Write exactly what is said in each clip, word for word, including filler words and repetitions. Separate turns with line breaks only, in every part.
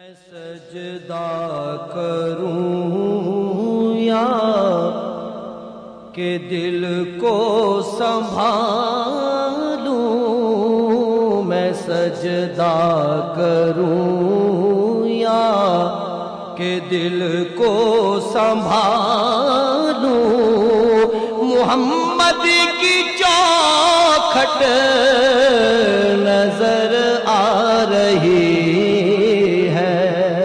میں سجدہ کروں یا کہ دل کو سنبھالوں، میں سجدہ کروں یا کہ دل کو سنبھالوں، محمد کی چوکھٹ نظر آ رہی ہے،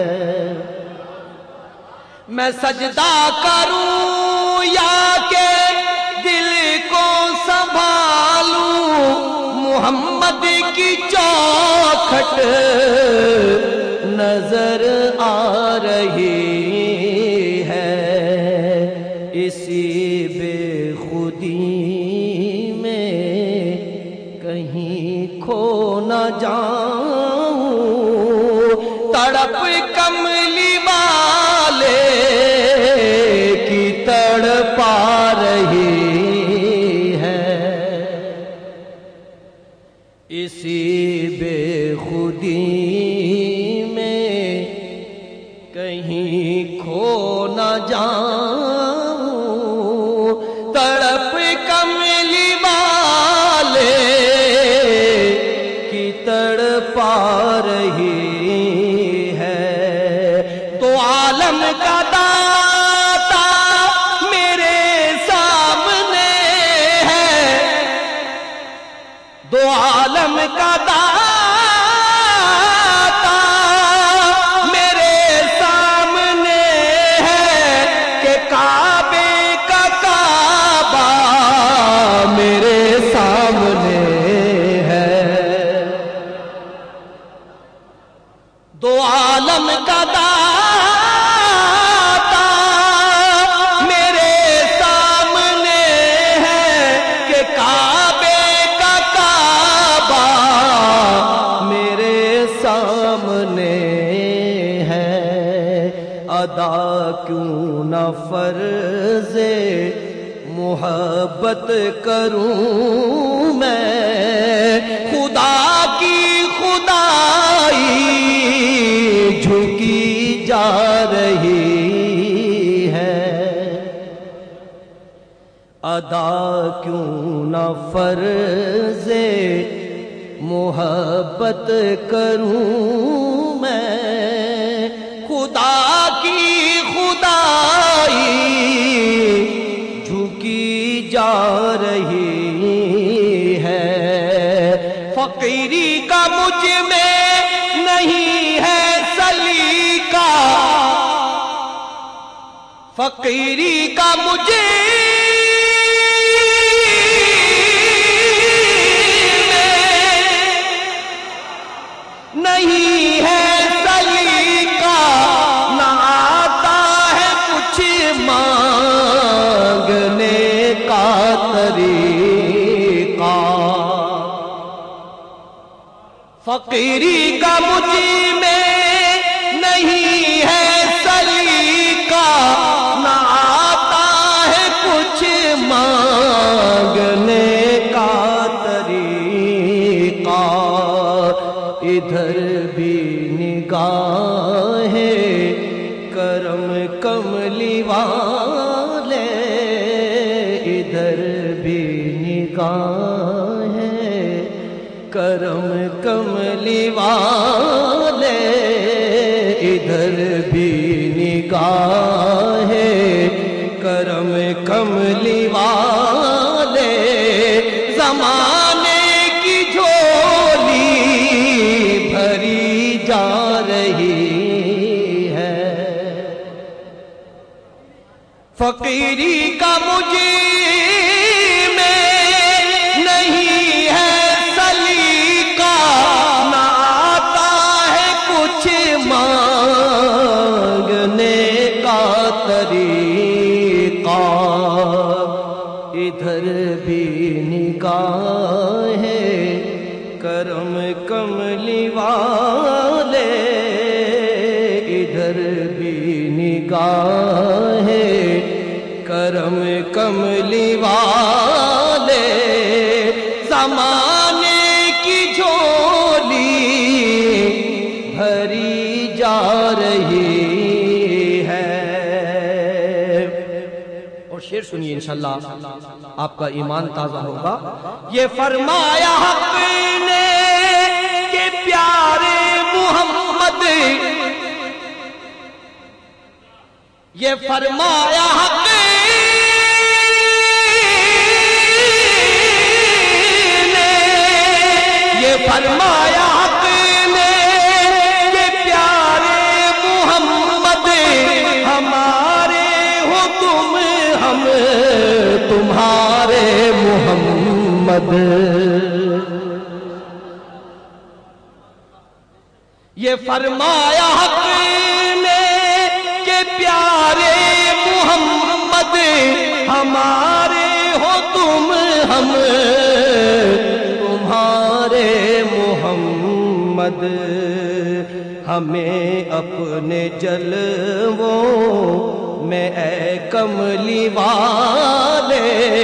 میں سجدہ کروں یا کہ دل کو سنبھالوں، محمد کی چوکھٹ نظر آ رہی ہے، اسی بے خودی میں کہیں کھو نہ جاؤں، تڑپ کملی والے کی تڑپا رہی ہے، اسی بے خودی میں کہیں کھو نہ جاؤں، تڑپ کملی والے کی تڑپا رہی ہے، تو عالم کا داتا میرے سامنے ہے، دو عالم کا داتا میرے سامنے ہے، کہ کعبے کا کعبہ میرے سامنے ہے، دو عالم کا داتا میرے سامنے ہے، کہ کعبے کا کعبہ میرے سامنے ہے، ادا کیوں نہ فرض محبت کروں میں، خدا کی خدائی جھکی جا رہی ہے، ادا کیوں نہ فرض محبت کروں میں، خدا کی خدائی جھکی جا رہی ہے، فقیری کا مجھ میں نہیں ہے سلیقہ، فقیری کا مجھے نہیں ہے سلیقہ، نہ آتا ہے کچھ مانگنے کا طریقہ، فقیری کا مجھ میں نہیں ہے سلیقہ، نہ آتا ہے کچھ مانگنے کا طریقہ، ادھر بھی نگاہیں کرم کملی والے، ادھر بھی نگاہیں کرم کملی والے، ادھر بھی نگاہیں کرم کملی والے، زمانے کی جھولی بھری جا رہی ہے، فقیری کا مجھ میں نہیں ہے سلیقہ، نہ آتا ہے کچھ مانگنے کا طریقہ، ادھر بھی نگاہیں کرم کملی والے، ادھر بھی نگاہیں کرم کملی والے، زمانے کی جھولی بھری جا رہی ہے۔ اور شعر سنیے انشاءاللہ آپ کا ایمان تازہ ہوگا۔ یہ فرمایا حق نے کہ پیارے محمد، یہ فرمایا حق نے یہ فرمایا حق نے کہ پیارے محمد، ہمارے ہو تم ہم تمہارے محمد۔ یہ فرمایا حق نے کہ پیارے محمد، ہمارے ہو تم ہم تمہارے محمد۔ ہمیں اپنے جلووں میں اے کملی والے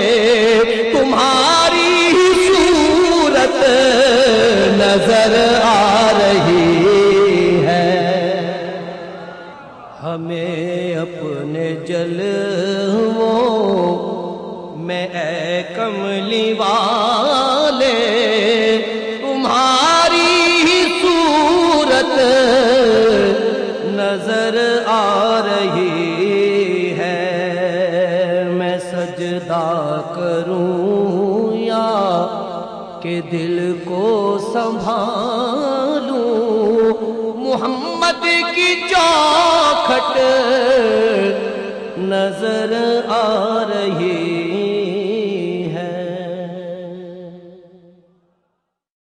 تمہاری صورت نظر آ رہی ہے۔ ہمیں اپنے جلووں میں اے کملی والے تمہاری صورت نظر آ رہی ہے۔ میں سجدہ کروں یا کہ دل کو سنبھالوں، محمد کی چوکھٹ نظر آ رہی